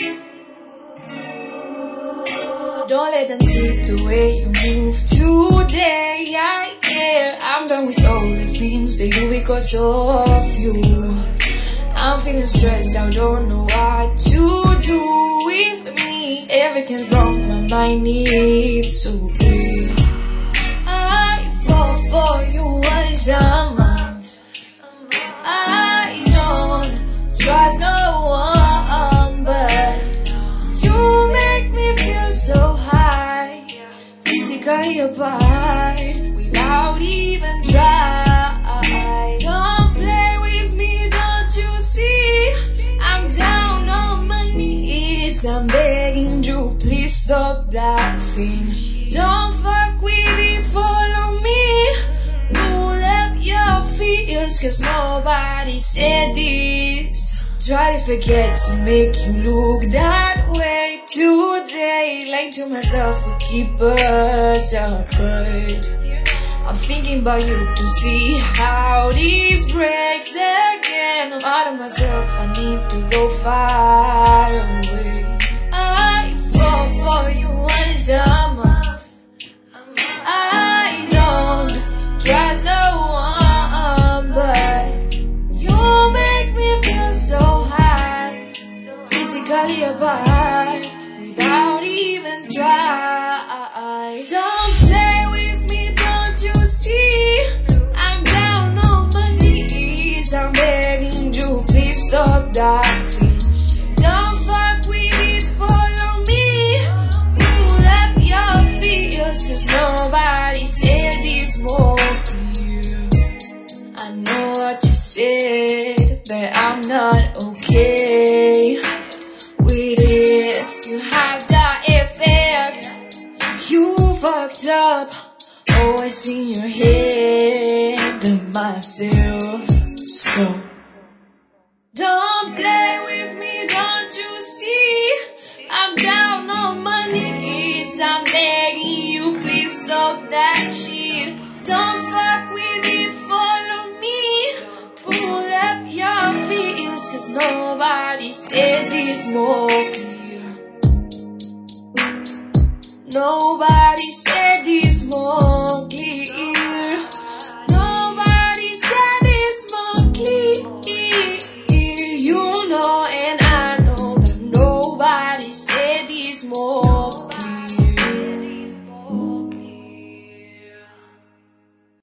Don't let them see the way you move today. I'm done with all the things they do because of you. I'm feeling stressed out, don't know what to do with me. Everything's wrong, my mind needs to breathe. I fall for you once a month. I don't trust no one, but you make me feel so high, physically apart, without even trying. Don't play with me, don't you see? I'm down on my knees, I'm begging you, please stop that thing. Don't fuck with it, follow me. Pull up your fears, cause nobody said this. Try to forget to make you look that way today. Lying to myself will keep us apart. I'm thinking about you to see how this breaks again. I'm out of myself, I need to go far away. I fall for you once a month. I don't trust no one, but you make me feel so high, physically apart, without even trying. Don't play with me, don't you see? I'm down on my knees, I'm begging you, please stop that thing. Don't fuck with it, follow me. Pull up your fears, cause nobody said this more clear. I know what you said, but I'm not okay with it. You have that effect, you fucked up, always in your head and myself. So don't play with me, don't you see? I'm down on my knees, I'm begging you, please stop that shit. Don't fuck with it, follow me. Pull up your fears, cause nobody said this more clear. Nobody